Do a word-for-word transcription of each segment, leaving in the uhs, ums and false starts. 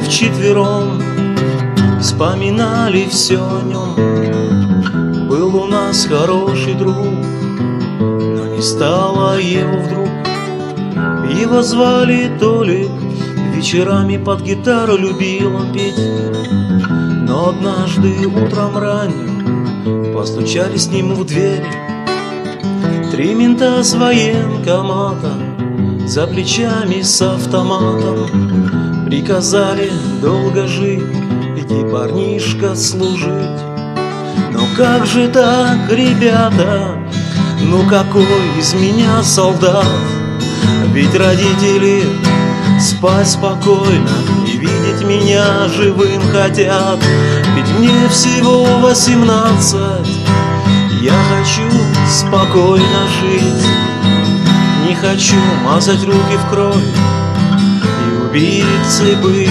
вчетвером, вспоминали все о нем. Был у нас хороший друг, но не стало его вдруг. Его звали Толик, вечерами под гитару любил он петь. Но однажды утром ранним постучали с ним в дверь. Три мента с военкоматом, за плечами с автоматом, приказали долго жить, иди, парнишка, служить. Ну как же так, ребята, ну какой из меня солдат? Ведь родители спать спокойно и видеть меня живым хотят. Ведь мне всего восемнадцать, я хочу спокойно жить. Не хочу мазать руки в кровь и убийцей быть.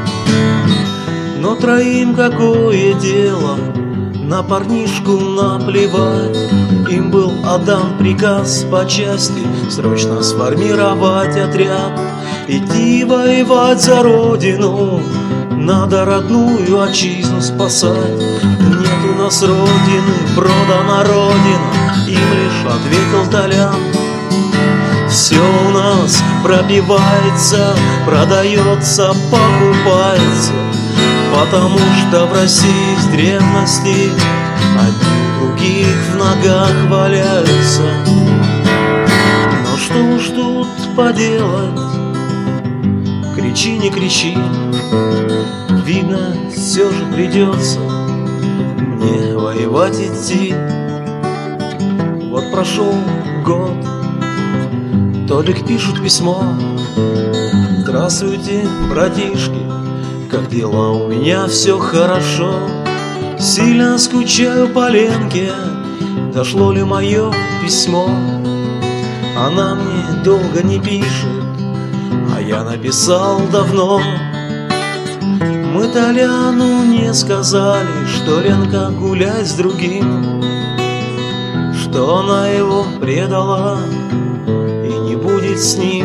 Но троим какое дело, на парнишку наплевать. Им был отдан приказ по части срочно сформировать отряд, идти воевать за родину, надо родную отчизну спасать. Нет у нас родины, продана родина, им лишь ответил Толян. Все у нас пропивается, продается, покупается, потому что в России с древности одни у других в ногах валяются. Но что уж тут поделать, кричи, не кричи, видно, все же придется мне воевать идти. Вот прошел год, Толик пишет письмо: здравствуйте, братишки, как дела? У меня все хорошо. Сильно скучаю по Ленке, дошло ли мое письмо? Она мне долго не пишет, а я написал давно. Мы Толяну не сказали, что Ленка гулять с другим, что она его предала и не будет с ним.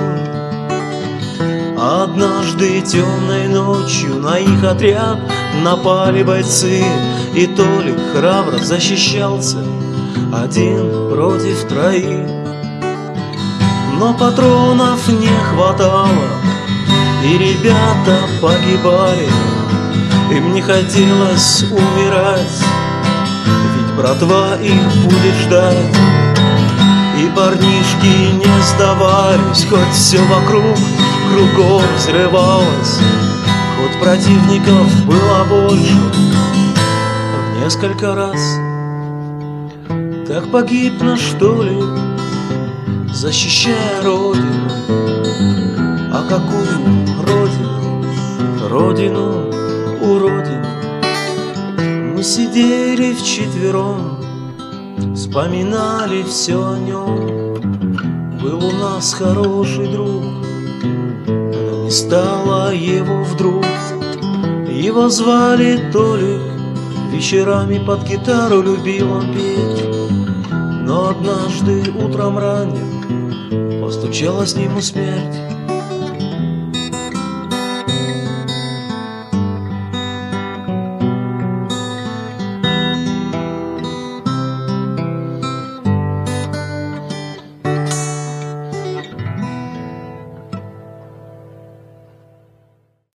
Однажды темной ночью на их отряд напали бойцы, и Толик храбро защищался один против троих. Но патронов не хватало, и ребята погибали. Им не хотелось умирать, ведь братва их будет ждать. И парнишки не сдавались, хоть все вокруг кругом взрывалось, хоть противников было больше в несколько раз. Так погиб наш Толик, защищая родину. А какую родину? Родину, уродину. Мы сидели вчетвером, вспоминали все о нем. Был у нас хороший друг, но не стало его вдруг. Его звали Толик, вечерами под гитару любил он петь. Но однажды утром ранним постучала с ним смерть.